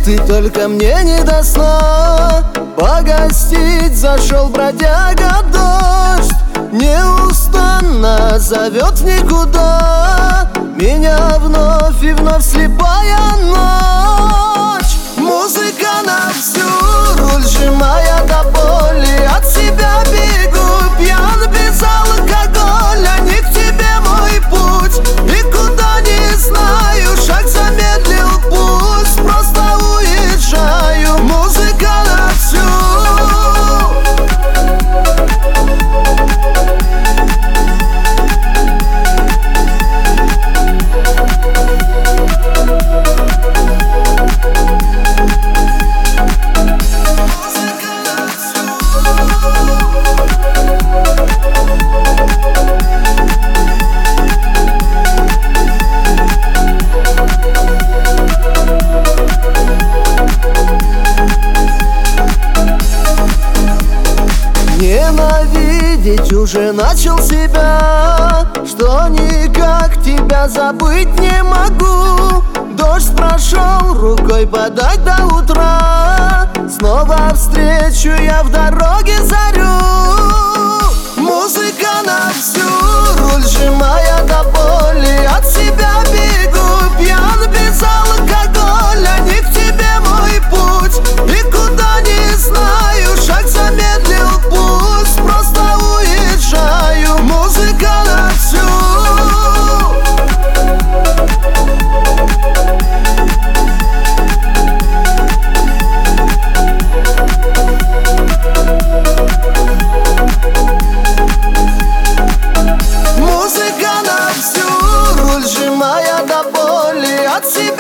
Ты только мне не до сна. Погостить зашел бродяга дождь, неустанно зовет в никуда. Меня вновь и вновь слепая ночь. Музыка на всю, руль сжимая до боли. От себя бегу, пьян без алкоголя. Не к тебе мой путь, и куда не знаю. Шаг замедлил пусть, просто уезжаю. Музыка на всю. Ненавидеть уже начал себя, что никак тебя забыть не могу. Дождь прошел, рукой подать до утра. Снова встречу я в дороге зарю. Музыка на всю, руль сжимая до боли. От себя бегу, пьян без алкоголя. Не к тебе мой путь, и куда не знаю. Шаг замедлил пусть, просто уезжаю. Музыка на всю. Музыка на всю, руль сжимая до боли. От себя